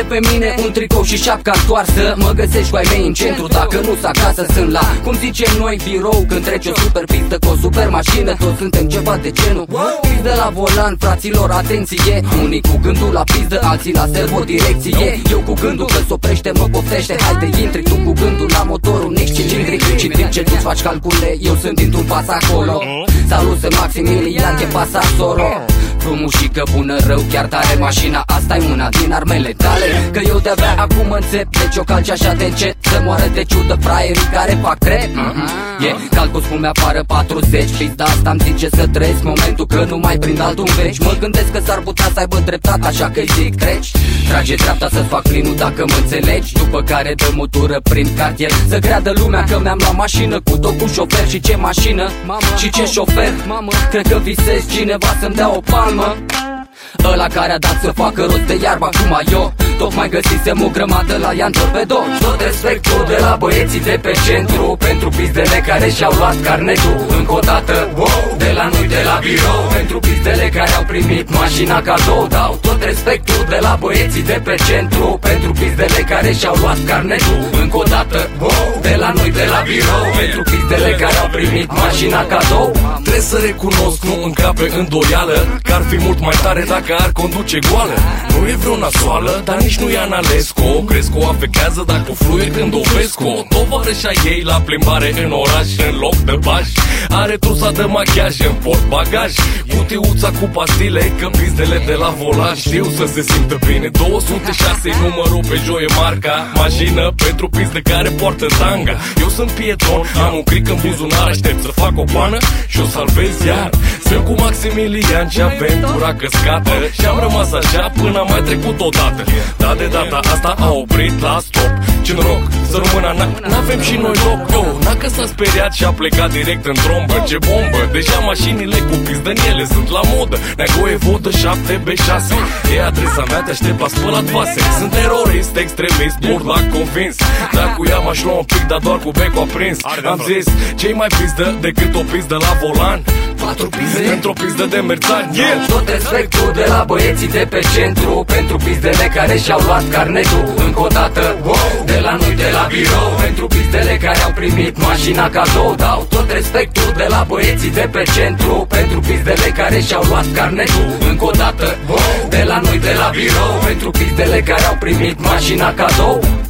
pe mine un tricou și șapca întoarsă. Mă găsești cu ai mei în centru, dacă nu-s acasă sunt la, cum zicem noi, birou. Când trece o super pistă cu o super mașină, toți suntem ceva, de ce nu? Pizdă la volan, fraților, atenție. Unii cu gândul la pizdă, alții la servo-direcție. Eu cu gândul că s-oprește, mă poftește, haide intri. Tu cu gândul la motorul nici cilindric. Și timp ce tu-ți faci calcule, eu sunt dintr-un pas acolo. Salut, sunt Maximilian, che pasa solo. Frumușică, bună, rău, chiar tare. Mașina asta e una din armele tale. Că eu de-abia acum înțep, deci o calci așa de încet. Să moară de ciudă fraierii care fac rap. Calcul cum mi-apară 40. Pizda asta-mi zice să trăiesc momentul, că nu mai prind altul în veci. Mă gândesc că s-ar putea să aibă dreptate, așa că-i zic treci. Trage dreapta să-ți fac plinul dacă mă înțelegi. După care dă motură prin cartier. Să creadă lumea că mi-am luat mașină, cu tot cu șofer. Și ce mașină? Și ce șofer? Cred că visez cineva să-mi dea o palmă. Ăla care a dat să facă rost de iarbă acum eu tocmai găsisem o grămadă la Ian Torpedo. Tot respectul de la băieții de pe centru pentru pizdele care și-au luat carnetul. Încă o dată, wow, de la noi de la birou pentru pizdele care au primit mașina cadou. Dau tot respectul de la băieții de pe centru pentru pizdele care și-au luat carnetul. Încă o dată, wow, de la noi de la birou pentru pizdele care au primit mașina cadou. Trebuie să recunosc, nu încape îndoială, că ar fi mult mai tare dacă ar conduce goală. Nu e vreo nasoală, dar nici nu e Analesco. Crezi că o afectează dacă o fluie când o vezi cu o tovarășa ei la plimbare în oraș. În loc de bași are trusa de machiaj în portbagaj, cutiuța cu pastile, că pizdele de la volan știu să se simtă bine. 206 numărul pe joie marca, mașină pentru pizde care poartă tanga. Eu sunt pietron, am un cric în buzunar, aștept să fac o pană și o salvez iar. Sunt cu Maximilian și aventura căscată și am rămas așa până am mai trecut odată. Dar de data asta a oprit la stop. Ce noroc, să rămână, n-avem și noi loc. Yo, n-a s-a speriat și a plecat direct în trombă. Ce bombă, deja mașinile cu pizdăniele sunt la modă. Neagoe vodă 7B6, e adresa mea, te aștept la spălat vase. Sunt terorist, extremist, burlac convins. Dar cu ea m-aș lua un pic, dar doar cu becul aprins. Am zis, ce-i mai pizdă decât o pizdă la volan? 4 pizde într-o pizdă de merțani. Tot respectul de la băieții de pe centru pentru pizdele care și-au luat carnetul. Încă o dată, wow, de la noi de la birou pentru pizdele care au primit mașina cadou. Dau tot respectul de la băieții de pe centru pentru pizdele care și-au luat carnetul. Încă o dată, wow, de la noi de la birou pentru pizdele care au primit mașina cadou.